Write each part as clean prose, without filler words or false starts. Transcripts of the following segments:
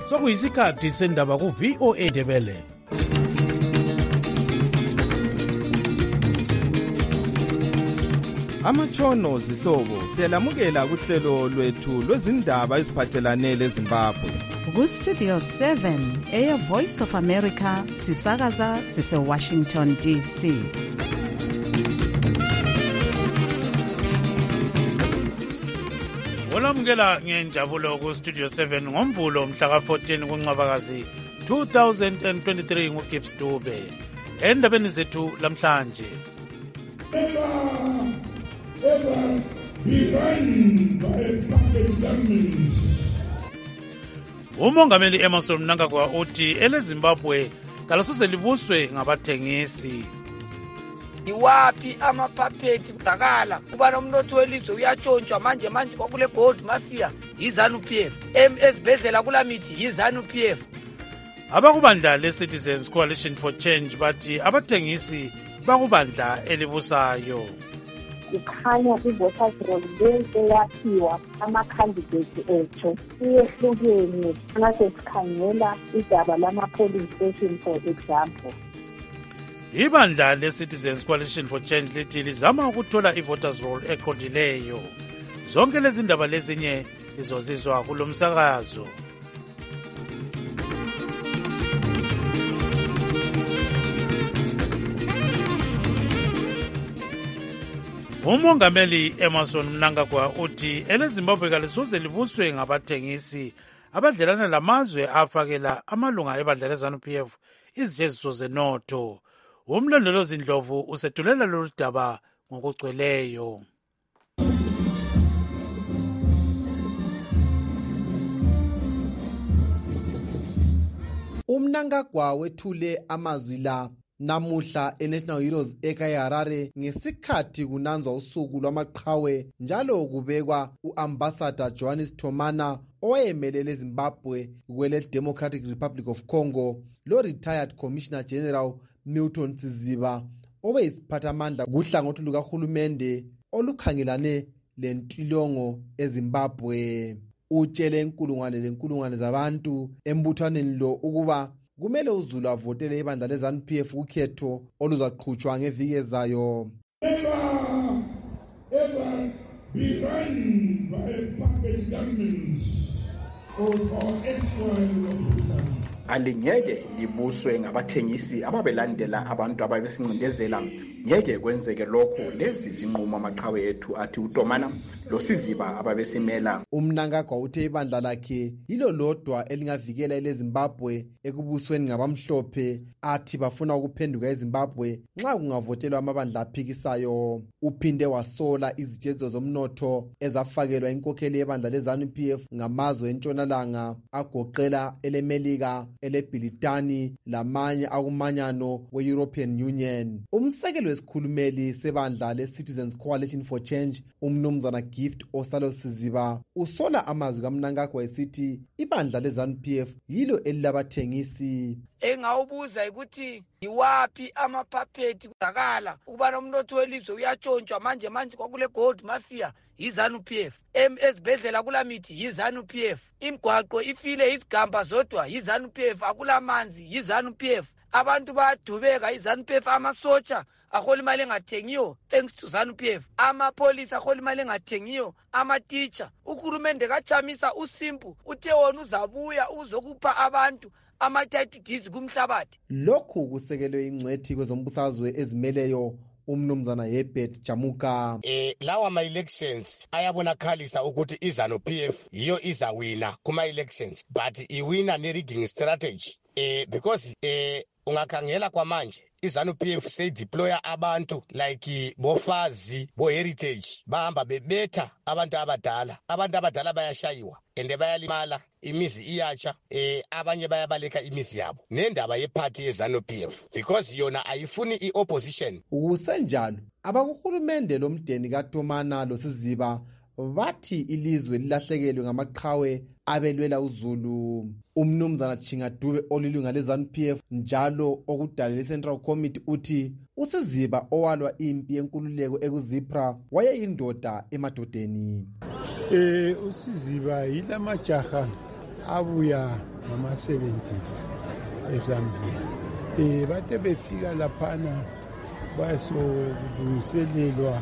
sokuyisikhathi sendaba ku-VOA Ndebele. Amatshono zihlobo siyalamukela kuhlelo lwethu lwezindaba eziphathelane leZimbabwe. Ku-Studio 7 Air Voice of America sisakaza sise-Washington DC. Olamukela ngenjabulo ku-Studio 7 ngomvulo mhla ka-14 kuNcwabakazi 2023 nguGibbs Dube. Endabeni zethu lamhlanje. Ever be run by puppet governments. Umongameli Emmerson Mnangagwa uthi eleZimbabwe kalasoze libuswe ngabathengisi. Iwapi amaphaphethi kudakala kuba nomnotho welizwe uyatshontshwa manje kwakule gold mafia yiZANU-PF, ezibhedlela kulamithi yiZANU-PF. Abakubandla le-Citizens Coalition for Change bathi abathengisi bakubandla elibusayo. Kukhanya i-voters roll eyakhiwa ama-candidates ethu iyehlukene ngase sikhangela igaba lama-polling station for example. Ibandla le-Citizens Coalition for Change lithi lizama ukuthola i-voters roll eqondileyo. Zonke lezi ndaba lezinye lizozizwa kulo msakazo. Umongameli Emmerson Mnangagwa uthi eleZimbabwe kalisoze libuswe ngabathengisi abadlelana lamazwe afakela amalunga ebandla leZANU-PF izijeziso zenotho. Umlondolozi Ndlovu usethulela lolu daba ngokugcweleyo. uMnangagwa wethule amazwi la namuhla eNational Heroes eKayaharare ngesikhathi kunanzwa usuku lwamaqhawe njalo kubekwa uAmbassador Johannes Thomana owayemelele eZimbabwe kwele Democratic Republic of Congo lo retired Commissioner General Milton Tsiziba obeyisiphathamandla kuhlangothi lukahulumende olukhangelane lentilongo eZimbabwe. Utshele inkulungwane zabantu embuthaneni lo ukuba kumele uZulu avotele ibandla leZANU-PF ukhetho oluzaqhutshwa ngeviki ezayo. Ever be run by puppet governments or for escrow officers. Alingeke libuswe ngabathengisi ababelandela abantu ababesincindezela. Ngeke kwenzeke lokho. Lezi zinqumo amaqhawe ethu athi uTomana loSiziba ababesimela. uMnangagwa uthe ibandla lakhe yilo lodwa elingavikela eleZimbabwe ekubusweni ngabamhlophe, athi bafuna ukuphenduka eZimbabwe nxa kungavotelwa amabandla aphikisayo. Uphinde wasola izijeziso zomnotho ezafakelwa inkokheli yebandla leZANU-PF ngamazwe entshonalanga agoqela eleMelika, eleBritani lamanye akumanyano we-European Union. Umsekeli wesikhulumeli sebandla le-Citizens Coalition for Change umnumzana Gift Osalo Siziba usola amazwi kaMnangagwa esithi ibandla leZANU-PF yilo elilabathengisi. Engawubuza ukuthi iwapi amaphaphethi kudakala kuba nomnotho welizwe uyatshontshwa manje kwakule gold mafia yiZANU-PF, ezibhedlela kulamithi yiZANU-PF, imigwaqo ifile izigamba zodwa yiZANU-PF, akulamanzi yiZANU-PF, abantu bayadubeka yiZANU-PF, amasotsha ahola imali engathengiyo thanks to ZANU-PF, amapolisi ahola imali engathengiyo, amateacher. Uhulumende kachamisa uSimpu uthe wona uzabuya uzokupha abantu ama-title deeds kumhlabathi. Lokhu kusekelwe ingcwethi kwezombusazwe ezimeleyo umnumzana Herbert Jamuka. Lawa ama-elections ayabonakhalisa ukuthi iZANU-PF yiyo izawina kuma-elections, but iwina ne-rigging strategy because ungakhangela kwamanje iZANU-PF seyideploya abantu like bofazi bo-heritage bahamba bebetha abantu abadala bayashayiwa and bayalimala, imizi iyatsha, abanye bayabaleka imizi yabo. Nendaba yephathi yeZANU-PF because yona ayifuni i-opposition. Kusenjalo abakuhulumende lomdeni kaTomana loSiziba bathi ilizwe lilahlekelwe ngamaqhawe abelwela uZulu. Umnumzana Chingadube olilunga leZANU-PF njalo okudalela iCentral Committee uthi uSiziba owalwa impi yenkululeko ekuZipra wayeyindoda emadodeni. uSiziba yilamajaha abuya ngama-70s eZambia. Bathe befika laphana basokulungiselelwa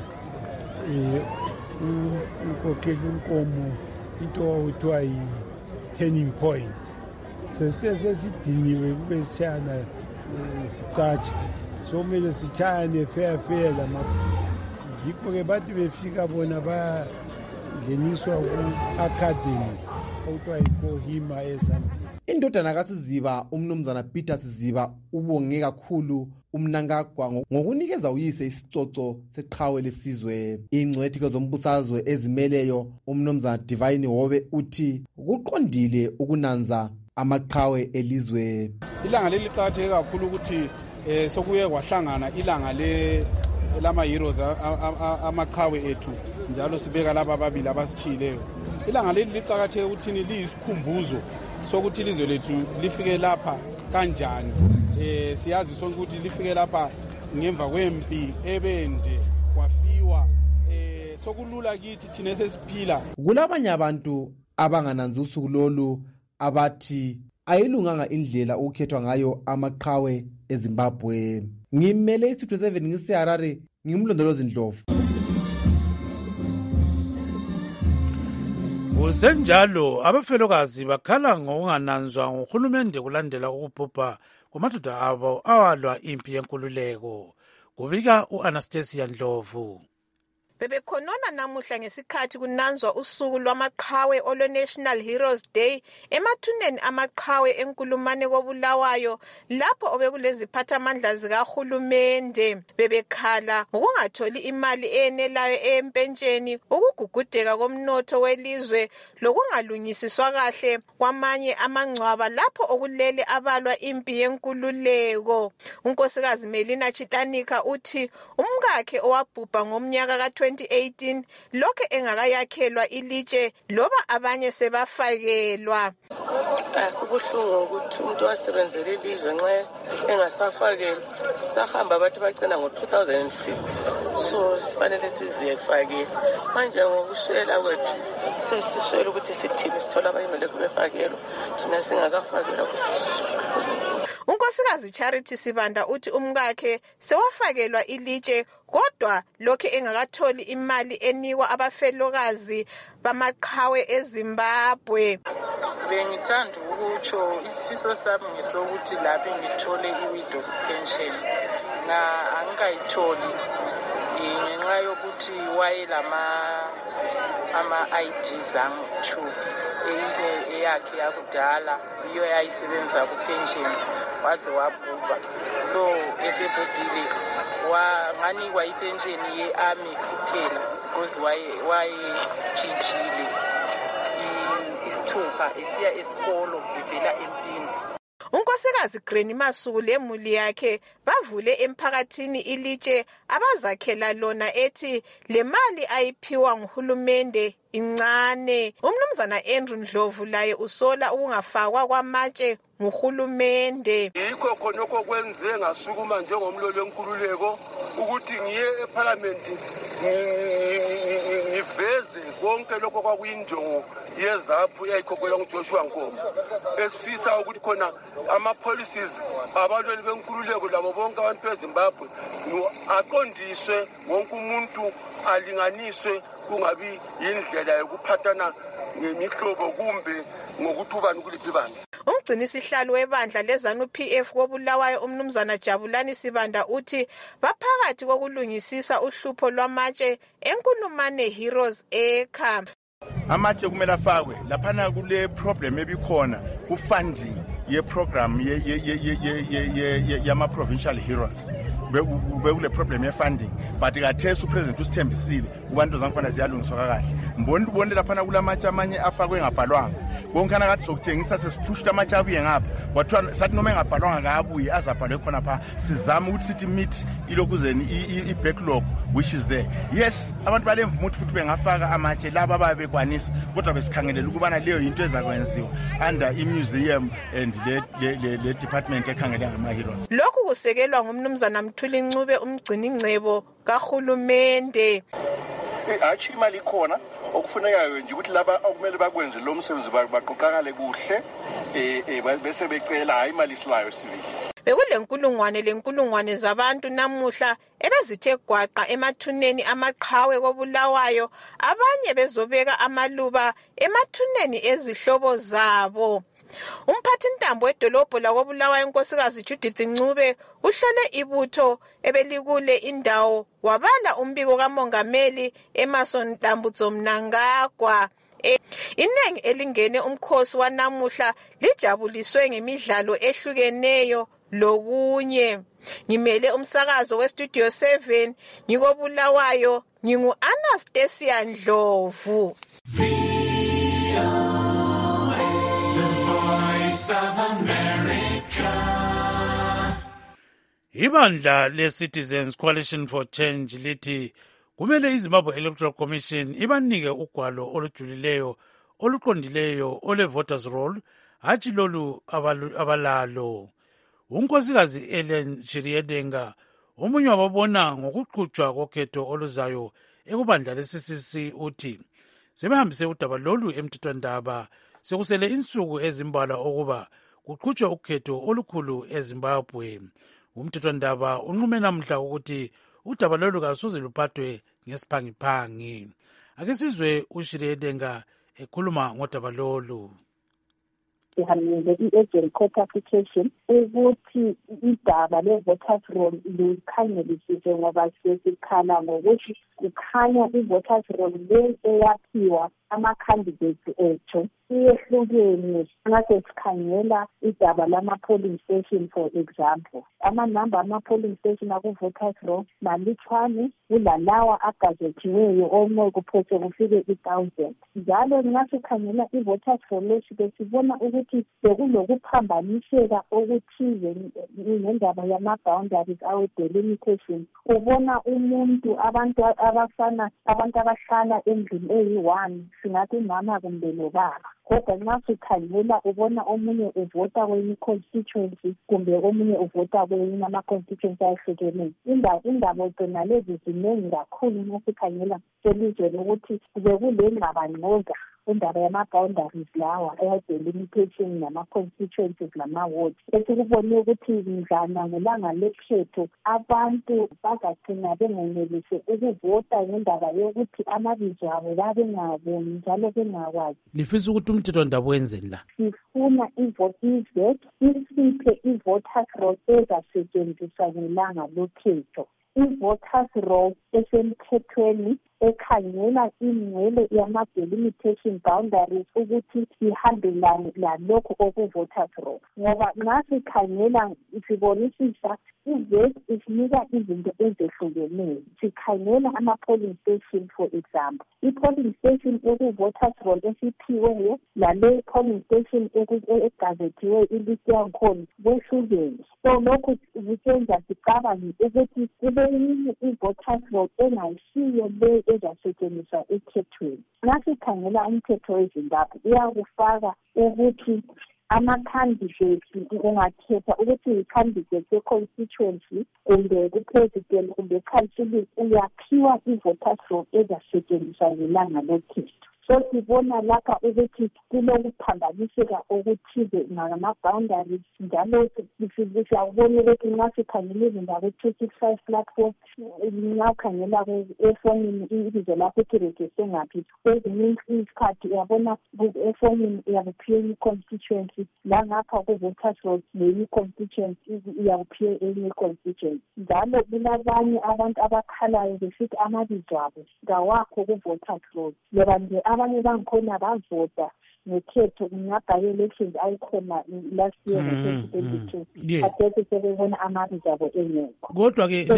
unkokhela unkomo into okuthiwa yi-turning point. Sesithe sesidiniwe kube sitshayana sicatsha, so kumele sitshayane fair yikho-ke bathi befika bona bangeniswa ku-academy okuthiwa yikohima eZambia. Indodana kaSiziba umnumzana Peter Siziba ubonge kakhulu umnankagwa ngokunikeza uyise isicoco seqhawe lesizwe. Ingcwethi zombusazwe ezimeleyo umnumzana Divine Hobe uthi kuqondile ukunanza amaqhawe elizwe. Ilanga leli liqakatheke kakhulu ukuthi sokuye kwahlangana ilanga lama heroes amaqhawe ethu, njalo sibeka laba ababili abasichileyo. Ilanga leli liqakatheke ukuthi liyisikhumbuzo sokuthi ilizwe lethu lifike lapha kanjani. Siyazi sonke ukuthi lifike lapha ngemva kwempi ebende kwafiwa. Sokulula kithi thina sesiphila. Kulabanye abantu abangananzi usuku lolu abathi ayilunganga indlela ukukhethwa ngayo amaqhawe eZimbabwe. Ngimele iStudio 7 ngiseHarare, ngimlondolozi Ndlovu. Kusenjalo abafelokazi bakhala ngokungananzwa nguhulumende kulandela ukubhubha kwamadoda abo awalwa impi yenkululeko. Kubika uAnastasia Ndlovu. Bebekhonona namuhla ngesikhathi kunanzwa usuku lwamaqhawe olwe-National Heroes Day emathuneni amaqhawe enkulumane koBulawayo, lapho obekuleziphathamandla zikahulumende. Bebekhala ngokungatholi imali eyenelayo eyempentsheni, ukugugudeka komnotho welizwe, lokungalungisiswa kahle kwamanye amangcwaba lapho okulele abalwa impi yenkululeko. Unkosikazi Melina Chitanika uthi umkakhe owabhubha ngomnyaka ka-2018 lokho engakayakhelwa ilitshe loba abanye sebafakelwa. Kubuhlungu ukuthi umuntu wasebenzela ilizwe nxa engasafakelwa. Sahamba bathi bagcina ngo-2006, so sifanele sizifakele. Manje ngokushela kwethu sesishela ukuthi sithini sithola abayimele kubefakelwa thina singakafakelwa. Unkosikazi Charity Sibanda uthi umkakhe sewafakelwa ilitshe kodwa lokho engakatholi imali enikwa abafelokazi bamaqhawe eZimbabwe. Bengithanda ukutsho isifiso sami ngesokuthi lapho ngithole i-widow's pension angikayitholi ngenxa yokuthi ama-ID zami 2 eyakhe yakudala iyo yayisebenzisa ku-pensions waze wabhubha, so esebhudile wanganikwa ipensheni ye-army kuphela because wayetshintshile isithupha esiya esikolo ivela empini. Unkosikazi Granny Masuku lemuli yakhe bavule emphakathini ilitshe abazakhela lona ethi le mali ayiphiwa nguhulumende incane. Umnumzana Andrew Ndlovu laye usola ukungafakwa kwamatshe nguhulumende. Yikho khonokho kwenze ngasukuma njengomlolo wenkululeko ukuthi ngiye eParliament ngiveze konke lokho kwakuyinjongo yezaphu eyayikhokhela nguJoshua Nkomo, esifisa ukuthi khona ama-policies abalweli benkululeko labo bonke abantu beZimbabwe aqondiswe, wonke umuntu alinganiswe, kungabi yindlela yokuphathana ngemihlobo kumbe ngokuthi ubani kuliphi ibandla. Umgcinisihlalo webandla leZANU-PF koBulawayo umnumzana Jabulani Sibanda uthi baphakathi kokulungisisa uhlupho lwamatshe enkulumane Heroes Ekha. Amatshe kumele afakwe laphana kule problem ebikhona ku-funding ye-program yama-provincial heroes. Bekule problem ye-funding but kathesi upresident usithembisile kubantu zakhona ziyalungiswa kakahle. Mbone laphana kulamatshe amanye afakwe engabhalwanga. Konkana kathi sokutshengisa sesiphushta amatshe abuye ngapha. Kwathiwa sathi noma engabhalwanga kabuye azabhalwe khona pha. Sizama ukuthi sithi meet ilokuzeni i-backlog which is there. Yes, abantu balemvumo ukuthi futhi bengafaka amatshe laba ababekwanisa kodwa besikhangelela ukubana leyo into ezakwenziwa under i-museum and le department ekhangele ngama-heroes. Lokhu kusekelwa ngumnumzana Mthuli Ncube umgcini ngcebo kahulumende. hatshi imali ikhona okufunekayo nje ukuthi laba okumele bakwenze lo msebenzi baqoqakale kuhle bese becela hayi imali isilayo sivile. Bekulenkulungwane zabantu namuhla ebezithe gwaqa emathuneni amaqhawe koBulawayo, abanye bezobeka amaluba emathuneni ezihlobo zabo. Umphathintambo wedolobho lakoBulawayo unkosikazi Judith Ncube uhlole ibutho ebelikule indawo wabala umbiko kamongameli Emerson Dambudzo Mnangagwa. Inengi elingene umkhosi wanamuhla lijabuliswe ngemidlalo ehlukeneyo lokunye. Ngimele umsakazo weStudio 7 ngikoBulawayo, ngingu-Anastasia Ndlovu. Ibandla le-Citizens Coalition for Change lithi kumele iZimbabwe Electoral Commission ibanike ugwalo olujulileyo oluqondileyo ole-voters roll, hatshi lolu abalalo. Unkosikazi Ellen Chiriyedenga omunye wababona ngokuqhutshwa kokhetho oluzayo ekubandla le-CCC uthi sebehambise udaba lolu emthethwandaba sekusele insuku ezimbalwa ukuba kuqhutshwe ukhetho olukhulu eZimbabwe. Umthethwandaba unqume namhla ukuthi udaba lolu kalusoze luphathwe ngesiphangiphangi. Ake sizwe uShiriyedenga ekhuluma ngodaba lolu. Sihambile i-agent court application ukuthi idaba le-voters roll likhangelisiswe ngoba sesikhala ngokuthi kukhanya i-voters roll le eyakhiwa ama-candidates ethu iyehlukene. Ngase sikhangela idaba lama-polling station for example, amanamba ama-polling station aku-voters roll malutshwane kulalawa agazethiweyo omwe kuphose kufike 1,000. Njalo ngasikhangela i-voters roll leshi besibona ukuthi bekulokuphambaniseka okuthize ngendaba yama-boundaries awe-delimitation. Ubona umuntu abantu abahlala endlini eyi-1, singathi umama kumbe lobaba, kodwa nxa sikhangela ubona omunye uvota kwenye constituency kumbe omunye uvota kwenye ama-constituency ayehlukeneyo. Indaba zona lezi zinengi kakhulu nxa sikhangela selizweni ukuthi bekulengxabangxoza indaba yama-boundaries lawa aya-delimitation nama-constituencies lama-wards. Esikubone ukuthi mdlana ngelanga lekhetho abantu bazagcina bengenelise ukuvota ngendaba yokuthi amabizo abo babengaboni njalo bengakwazi. Lifisa ukuthi umthethwandaba wenzeni la? Sifuna i-vote isiphe i-voters roll ezasetshenziswa ngelanga lokhetho. I-voters roll esemthethweni ekhangela ingcele yama-delimitation boundaries ukuthi ihambelane lalokho oku-voters roll. Ngoba nxa sikhangela sibonisisa i-VAT isinika izinto ezehlukeneyo. Sikhangela ama-polling station for example, i-polling station eku-voters roll esiphiweyo lale polling station egazethiweyo ilist yankhona kwehlukene. So lokhu kusenza sicabange ukuthi kube yinye i-voters roll engayisiyo le ezasetshenziswa ekhethweni. Nxa sikhangela umthetho weZimbabwe uyakufaka ukuthi ama-candidates ungakhetha ukuthi yi-candidate ye-constituency kumbe ku-president kumbe council uyaphiwa i-voters roll ezasetshenziswa ngelanga lokhetho. So sibona lapha ukuthi kulokuphambaniseka okuthize ngama-boundaries, njalo siyabona ukuthi nxa sikhangela izindawo ku-265 platform, nxa ukhangela efonini ibizo lakho ukuthi register ngaphi, kwezinye isikhathi uyabona efonini uyakuphiwa i-constituency, langapha ku-voters roll nenye constituency uyakuphiwa enye constituency. Njalo kulabanye abantu abakhalayo besithi amabizo abo ngawakho ku-voters roll, loba nje abanye bangikhona bavota ngekhetho ngaba-elections ayikhona last year ngo-2022 athethi sebebona amabizo abo engekho. Kodwa-ke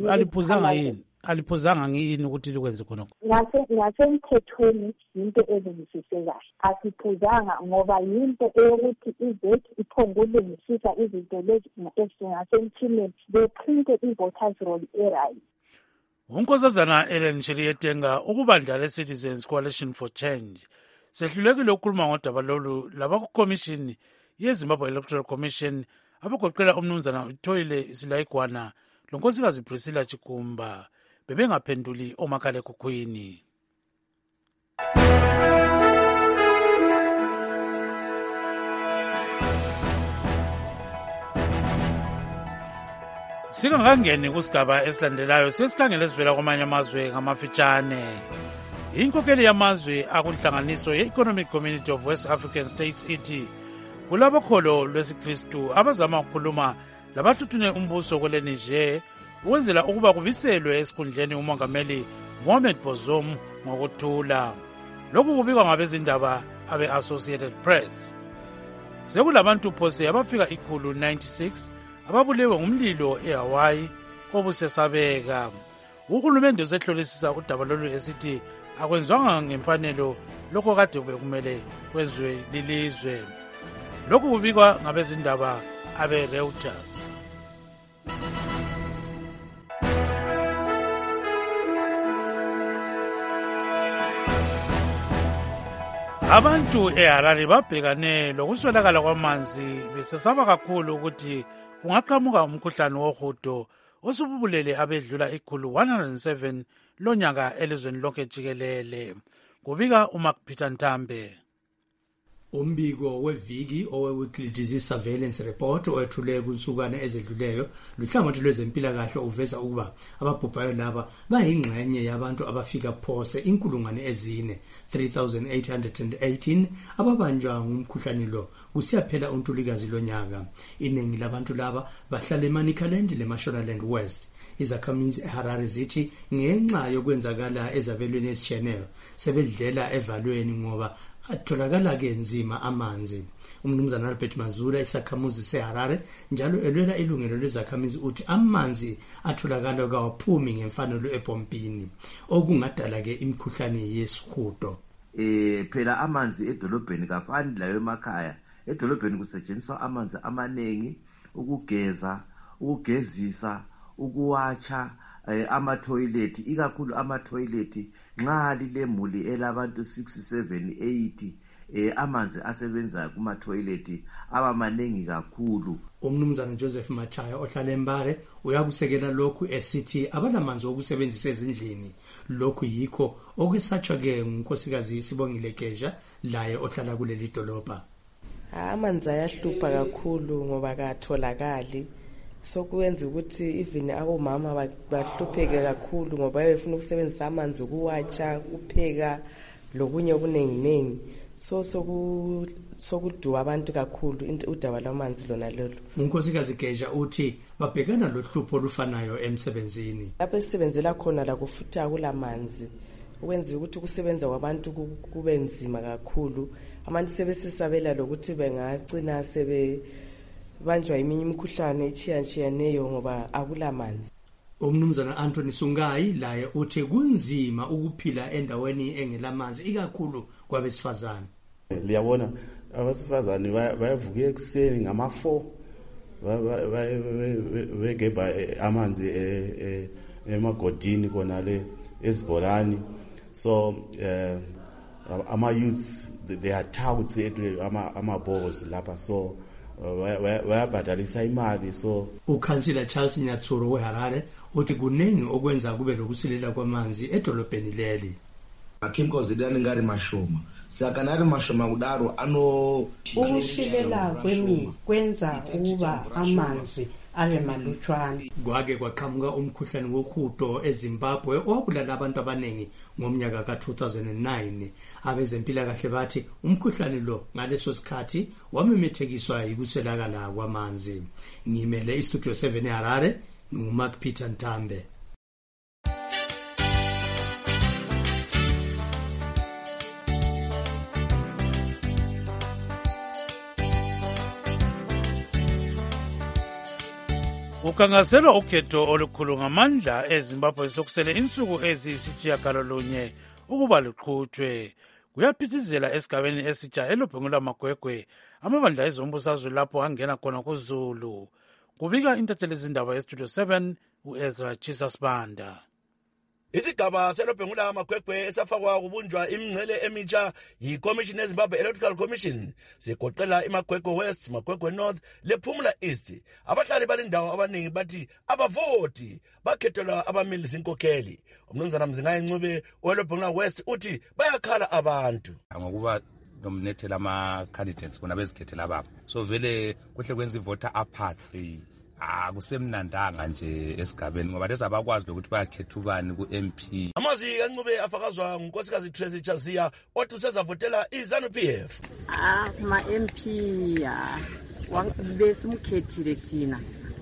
aliphuzanga yini ukuthi likwenze khonokho? Ngasemthethweni yinto elungisisekayo, asiphuzanga ngoba yinto eyokuthi i-VAT iphongulungisisa izinto lezi ngasemthimeni bephinte i-voters roll e-right. Unkosazana Ellen Chiriyedenga ukubandla le-Citizens Coalition for Change sehlulekile ukukhuluma ngodaba lolu labakukhomishini yeZimbabwe Electoral Commission abagoqela umnumzana uThoyile Silayigwana lonkosikazi Priscilla Chikumba bebengaphenduli omakhalekhukhwini. Singakangeni kusigaba esilandelayo sesikhangele sivela kwamanye amazwe ngamafitshane. Inkokheli yamazwe akunhlanganiso ye-Economic Community of West African States ithi kulabokholo lwesikristu abazama ukukhuluma labathuthune umbuso kwele Niger ukwenzela ukuba kubiselwe esikhundleni umongameli Mohamed Bazoum ngokuthula. Lokhu kubikwa ngabezindaba abe-Associated Press. Sekulabantu phose abafika 196 ababulewe ngumlilo eHawaii obusesabeka. Uhulumende usehlolisisa udaba lolu esithi akwenzwanga ngemfanelo lokho kade bekumele kwenziwe lilizwe. Lokhu kubikwa ngabezindaba abe-Reuters. Abantu eHarare babhekane lokuswelakala kwamanzi besesaba kakhulu ukuthi kungaqhamuka umkhuhlane wohudo osububulele abedlula 107 lonyaka elizweni lonke jikelele. Kubika uMark Peter Ntambe. Umbiko weviki owe-Weekly Disease Surveillance Report owethule kunsukwana ezedluleyo luhlangothi lwezempilakahle uveza ukuba ababhubhayo laba bayingxenye yabantu abafika phose 3,818 ababanjwa ngumkhuhlane lo kusiyaphela uNtulikazi lonyaka. Iningi labantu laba bahlala eManicaland leMashonaland West. Izakhamizi eHarare zithi ngenxa yokwenzakala ezabelweni ezitshiyeneyo sebedlela evalweni ngoba atholakala ke nzima amanzi. Umnumzana Albert Mazura isakhamuzi seHarare njalo elwela ilungelo lezakhamizi uthi amanzi atholakala kawaphumi ngemfanelo epompini okungadala ke imikhuhlane yesihudo. Phela amanzi edolobheni kafani layo emakhaya. Edolobheni kusetshenziswa amanzi amanengi ukugeza, ukugezisa, ukuwatsha, ama-toilet, ikakhulu ama-toilet nxa lilemuli elabantu 6, 7, 8 amanzi asebenza kuma-toilet abamanengi kakhulu. Umnumzana Joseph Machaya ohlala eMbare uyakusekela lokhu esithi abalamanzi okusebenzisa ezindlini. Lokhu yikho okwesatshwa ke ngunkosikazi Sibongile Kesha laye ohlala kuleli dolobha. Amanzi ayahlupha kakhulu ngoba katholakali. Sokwenza ukuthi even abomama bahlupheke kakhulu ngoba befuna ukusebenzisa amanzi ukuwatsha, kupheka lokunye okuningi. Sokuduwa abantu kakhulu udaba lwamanzi lona lolu. Unkosikazi Gesha uthi babhekana lohlupho olufanayo emsebenzini. Lapho esebenzela khona la kufutha kulamanzi. Ukwenza ukuthi kusebenza kwabantu kube nzima kakhulu. Abantu sebesisabela lokuthi bengagcina banjwa iminye imikhuhlane echiyaneyo ngoba akulamanzi. Umnumzana Anthony Sungai laye uthi kunzima ukuphila endaweni engelamanzi ikakhulu kwabesifazane. Liyabona abasifazane bayavuka ekuseni ngama-4 begebha amanzi emagodini konale ezibholani. So ama-youths they are touts ama-balls lapha, so bayabhadalisa imali. So uKhansila Charles Nyatsuro weHarare uthi kuningi okwenza kube lokusilela kwamanzi edolobheni leli. Akhimkozi dani ngari mashoma sakanari mashoma kudaro ukusilela kwemi kwenza ukuba amanzi abe malutshwana. Kwake kwaqhamuka umkhuhlane wohudo eZimbabwe owabulala abantu abaningi ngomnyaka ka-2009. Abezempilakahle bathi umkhuhlane lo ngaleso sikhathi wamemethekiswa yikuswelakala kwamanzi. Ngimele iStudio 7 eHarare nguMark Peter Ntambe. Ukangazelwa ukhetho olukhulu ngamandla eZimbabwe sokusele insuku eziyisitshiyagalolunye ukuba luqhutshwe. Kuyaphithizela esigabeni esitsha elobhengula magwegwe amabandla ezombusazwe lapho angena khona kuZulu. Kubika intatheli zindaba eStudio 7 uEzra Chisasbanda. Isigaba selobhengula amagwegwe esafakwa kubunjwa imingcele emitsha yiCommission yeZimbabwe Electoral Commission sigoqela iMagwegwe West, Magwegwe North lePhumula East. Abahlali balendawo abaningi bathi abavoti bakhethelwa abameli zinkokheli. Umnumzana Mzingayi Ncube welobhengula West uthi bayakhala abantu ngokuba nominethela ama candidates bona bezikhethela babo. So vele kuhle kwenza voter apathy akusemnandanga nje esigabeni ngoba lezi abakwazi ukuthi bayakhetha ubani ku-MP. Amazwi kaNcube afakazwa ngunkosikazi Tracy Chazia othi usezavotela iZANU-PF. Ma-MP besimkhethile thina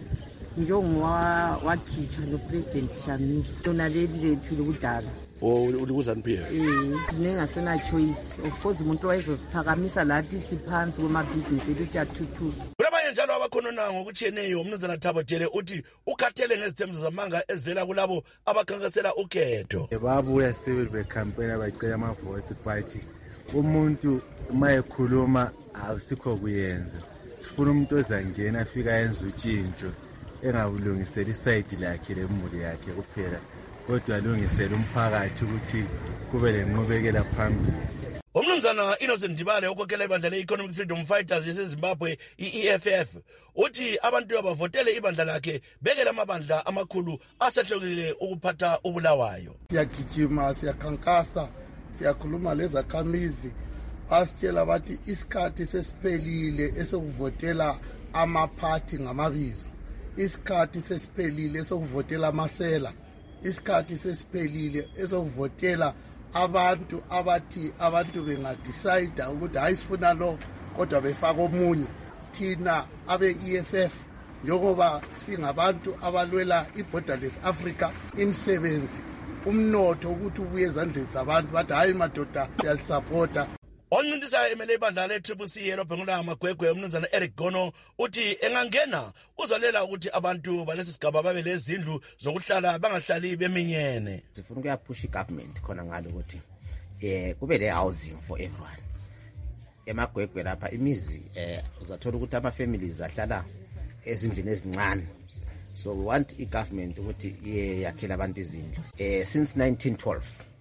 njengoba wakhitshwa nopresident Chamisa lona leli lethu lokudala. Uli-ZANU-PF? Zinengasena choice. Of course umuntu wayezosiphakamisa lathi siphansi kwamabhizinisi ethu athuthuka. Kulabanye njalo abakhonona ngokutshiyeneyo umnumzana Thabo Tshele uthi ukhathele ngezithembiso zamanga ezivela kulabo abakhankasela ukhetho. Babuya sebe becampaign bacela amavote party. Umuntu uma ekhuluma awusikho kuyenza. Sifuna umuntu ozangena afika yenza utshintsho engabulungisela iside lakhe lemuli yakhe kuphela. Kodwa alungisela umphakathi ukuthi kube lenqubekela phambili. Umnumzana Innocent Dibale ukhokhela ibandla le-Economic Freedom Fighters yaseZimbabwe i-EFF uthi abantu abavotele ibandla lakhe bekele amabandla amakhulu asehlokile ukuphatha uBulawayo. Siyagijima, siyakhankasa, siyakhuluma lezakhamizi asitshela bathi isikhathi sesiphelile esokuvotela amaphathi ngamabizo. Isikhathi sesiphelile esokuvotela amasela. Isikhathi sesiphelile esokuvotela abantu abathi abantu bengadecide ukuthi hayi sifuna lo kodwa befaka omunye. Thina abe-EFF njengoba singabantu abalwela i-Borderless Africa, imisebenzi, umnotho ukuthi ubuye ezandleni zabantu bathi hayi madoda siyalisapota. Oncintisayo emele ibandla le-CCC elobhengula amagwegwe umnumzana Eric Gono uthi engangena uzalela ukuthi abantu balesi sigaba babe lezindlu zokuhlala bangahlali beminyene. Sifuna ukuyaphusha igovernment khona ngalo ukuthi kube le housing for everyone. Emagwegwe lapha imizi uzathola ukuthi ama-families ahlala ezindlini ezincane. So we want igovernment ukuthi yakhela abantu izindlu. Since 1912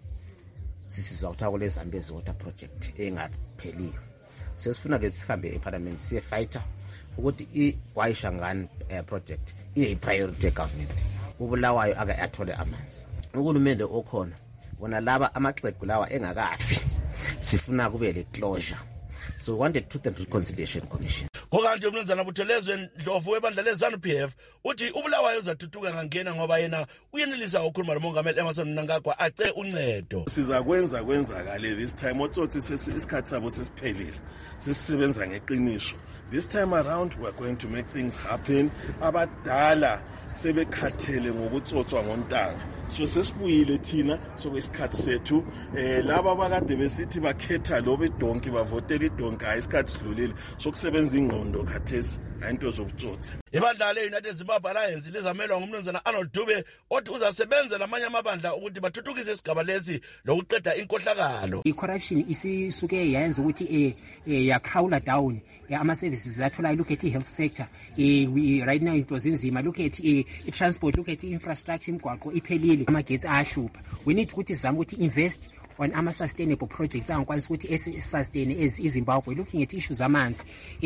sisizawutha kule Zambezi water project engapheliyo. Sesifuna ke sihambe eParliament siye fighter ukuthi iWaishangani project iyipriority government. uBulawayo ake athole amanzi. Uhulumende okhona wona laba amaxhegu lawa engakafi sifuna kube le closure. So we want the Truth and Reconciliation Commission. Ngokanti umnumzana Buthelezwe Ndlovu webandla leZANU-PF uthi uBulawayo uzathuthuka ngangena ngoba yena uyenelisa ukukhuluma nomongameli Emmerson Mnangagwa acele uncedo. Sizakwenza kwenzakale this time otsotsi isikhathi sabo sesiphelile. Sesisebenza ngeqiniso. This time around we are going to make things happen. Abadala sebekhathele ngokutsotswa ngontanga. So sesibuyile thina sokwesikhathi sethu laba abakade besithi bakhetha lobe idonki bavotela idonki isikhathi sidlulile sokusebenza ingqondo khathesi into zobutsotsi. Ibandla le-United Zimbabwe Alliance lizamelwa ngumnumzana Arnold Dube othi uzasebenza lamanye amabandla ukuthi bathuthukise isigaba lesi lokuqeda inkohlakalo. I-corruption isisuke yayenza ukuthi yakhawula down ama-services atholayo. Look at i-health sector. Right now it was inzima. Look at i-transport, look at i-infrastructure, imigwaqo iphelile, amagetsi ayahlupha. We need ukuthi sizame ukuthi invest on ama-sustainable projects angakwanisa ukuthi sustain iZimbabwe. Looking at issues amanzi,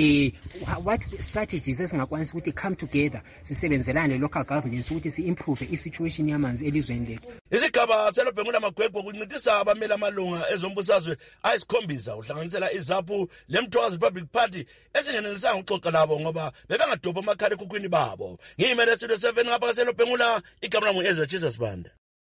what strategies esingakwanisa ukuthi come together sisebenzelane local governance ukuthi si-improve i-situation yamanzi elizweni lethu. Isigaba selobhengula amagwegwe kuncintisa abameli amalunga ezombusazwe ayisikhombisa uhlanganisela iZAPU leMthwakazi Republic Party esingenelisanga ukuxoxa labo ngoba bebengadobha amakhala ekhukhwini babo. Ngiyimele Studio 7 ngapha selobhengula igama lami Ezra Jesus Banda.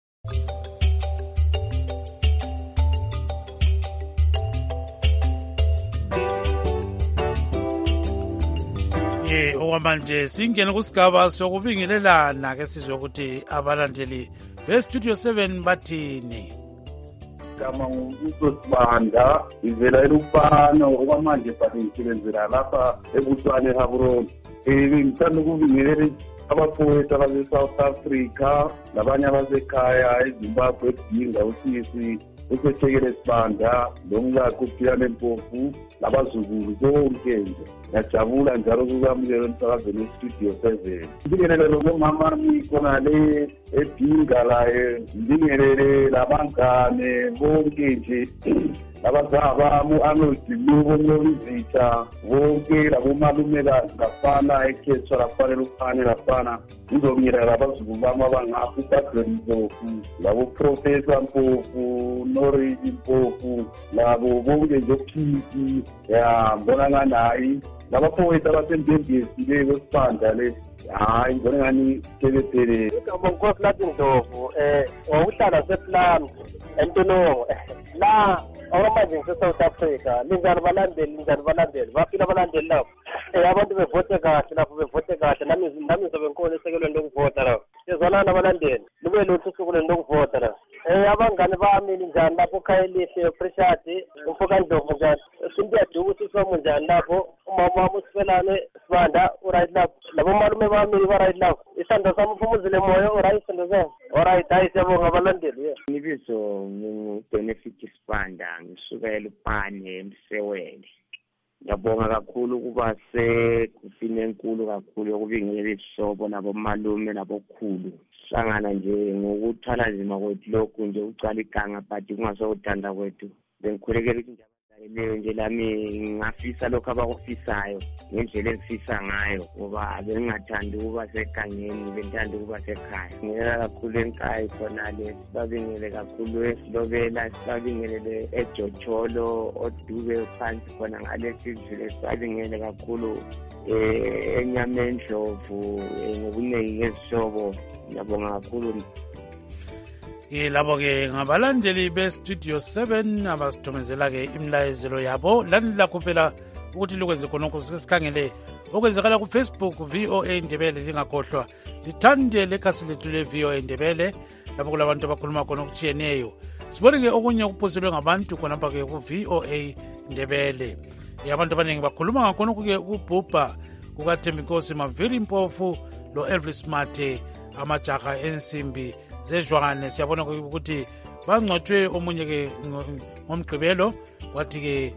Okwamanje singene kusigaba sokubingelelana ke sizwe ukuthi abalandeli beStudio 7 bathini. Kama ngusibanda ivela elufana okwamanje basebenzela lapha ebuthwane eHaburoni. Ngithanda ukubingelela abafowethu abase-South Africa nabanye abasekhaya eZimbabwe edinga usisi uSethekile Sibanda lomlakho uPhilane Mpofu nabazukulu bonke nje. Ngiyajabula njalo ukukwamukela emsakazweni weStudio 7. Ngibingelele lomama khona le edinga la ngibingelele labangane bonke nje labazabami u-Arnold Lubo Nyolizitha bonke labomalume ngafana ekhethwa lafanele ukhane lafana ngizobingelela labazukulu bami abangapha uBadleni Mpofu laboProfessor Mpofu Noriji Mpofu labo bonke nje okhisi mbona nganayi labafowethu abasembembezi le kwesibanda le hayi ngibona ngani telepele igama nkosi lathi Ndlovu ngokuhlala seplani entolongo la okwamanje ngiseSouth Africa linjani balandeli bafila abalandeli lapho abantu bevote kahle lapho bevote kahle nami ngizobe ngikhona esekelweni lokuvota lapho sizolana abalandeli lube lutho usuku lokuvota lapho abangani bami njani lapho Khayelihle Precious umfoka Ndlovu njani sindiyaduka sisoma njani lapho umama wami usifelane Sibanda uright lapho labo malume bami ba right lapho isandla sami uphumuzile moyo uright isandla sami alright hayi siyabonga abalandeli Nibizo benefit Sibanda ngisuka eLupane eMsewele ngiyabonga kakhulu ukuba sekufine enkulu kakhulu yokubingelela isihlobo nabo malume nabokhulu hlangana nje ngokuthwala nzima kwethu lokhu nje ucala iganga but kungasokuthanda kwethu bengikhulekela ukuthi leyo nje lami ngafisa lokho abakufisayo ngendlela engifisa ngayo ngoba bengingathandi ukuba segangeni bengithanda ukuba sekhaya ngiyela kakhulu enkayi khonale sibabingele kakhulu esilobela sibabingelele eJocholo odube phansi khona ngalesi izwe sibabingele kakhulu eNyamendlovu ngokuningi ngezihlobo ngiyabonga kakhulu labo-ke ngabalandeli bestudio 7 abasithumezela-ke imlayezelo yabo lani lakho phela ukuthi likwenze khonokho sesikhangele okwenzakala kufacebook VOA Ndebele lingakhohlwa lithande lekhasi lethu le-VOA Ndebele lapho kulabantu abakhuluma khona okutshiyeneyo sibone-ke okunye okuphoselwe ngabantu khonapha-ke ku-VOA Ndebele abantu abaningi bakhuluma ngakhonokho-ke ukubhubha kukaThembinkosi Maviri Mpofu lo-Elvis Mathe amajaha ensimbi zezwane siyabona ukuthi bangcwatshwe omunye-ke ngomgqibelo kwathi-ke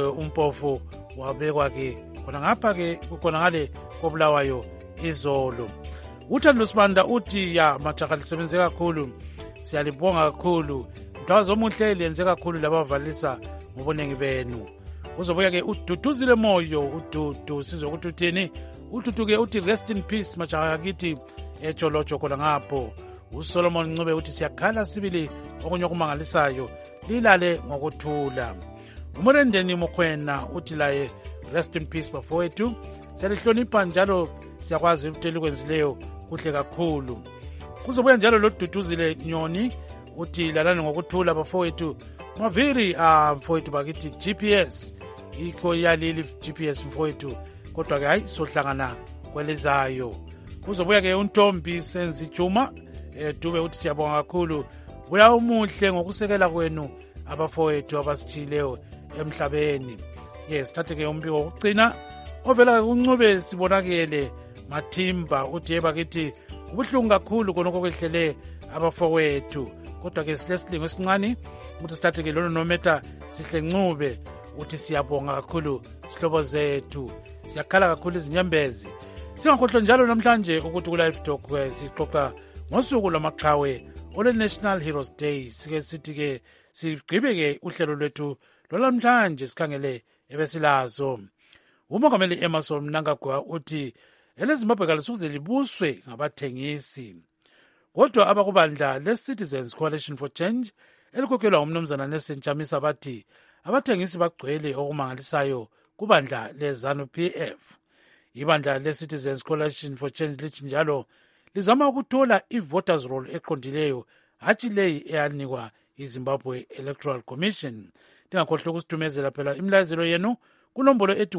umpofu wabekwa-ke khona ngapha-ke khona ngale kobulawayo izolo uthando Sibanda uthi ya majaha lisebenze kakhulu siyalibonga kakhulu mthawazi omuhle liyenze kakhulu labavalisa ngobuningi benu uzobuya-ke ududuzile moyo ududu sizwe ukuthi uthini ududu-ke uthi rest in peace majaha akithi ejolojo khona ngapho uSolomon Ncube uthi siyakhala sibili okunye okumangalisayo lilale ngokuthula uMorendeni Mokhwena uthi laye rest in peace bafowethu siyalihlonipha njalo siyakwazi ukuthi likwenzileyo kuhle kakhulu kuzobuya njalo loduduzile Nyoni uthi lalane ngokuthula bafowethu Maviri mfowethu bakithi GPS ikho yalili GPS mfowethu kodwa-ke hayi sohlangana kwelizayo kuzobuya-ke uNtombi Senzi Juma dube uthi siyabonga kakhulu buya umuhle ngokusekela kwenu abafowethu abasitshileyo emhlabeni sithathe-ke umbiko wokugcina ovela kuNcube Sibonakele Mathimba uthi yebakithi ubuhlungu kakhulu konoko kwehlele abafowethu kodwa-ke silesilingo esincane ukuthi sithathe-ke lolo nometa Sihle Ncube uthi siyabonga kakhulu sihlobo zethu siyakhala kakhulu izinyembezi singakhohlwa njalo namhlanje ukuthi ku-Live Talk sixoxa ngosuku lwamaqhawe ole-National Heroes Day sike sithi-ke sigqibe-ke uhlelo lwethu lwalamhlanje sikhangele ebesilazo umongameli Emerson Mnangagwa uthi eleZimbabwe kalisukuze libuswe ngabathengisi kodwa abakubandla le-Citizens Coalition for Change elikhokhelwa ngumnumzana Nelson Chamisa bathi abathengisi bagcwele okumangalisayo kubandla le-ZANU-PF ibandla le-Citizens Coalition for Change lithi njalo lizama ukuthola i-voters roll eqondileyo hatshi leyi eyanikwa iZimbabwe Electoral Commission lingakhohlwa ukusithumezela phela imlayezelo yenu kunombolo ethi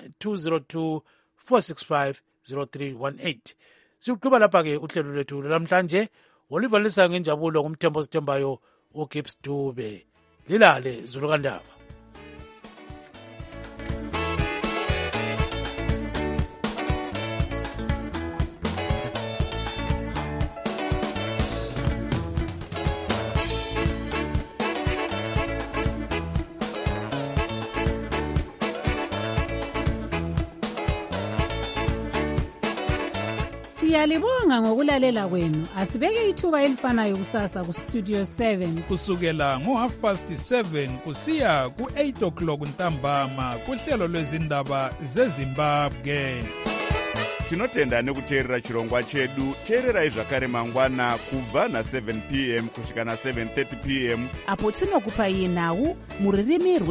1202 465 0318 sikuqhuba lapha-ke uhlelo lwethu lwalamhlanje olivalisayo ngenjabulo ngumthembo sithembayo uGibbs Dube lilale Zulu Kandaba. Siyalibonga ngokulalela kwenu. Asibeke ithuba elifanayo kusasa ku-Studio 7 kusukela ngo-7:30 kusiya ku-8 ntambama kuhlelo lwezindaba zeZimbabwe. tinotenda nekuteerera chirongwa chedu. Teererai zvakare mangwana kubva na7 p.m. kusvika na7:30 p.m. apo tinokupai nhau muririmi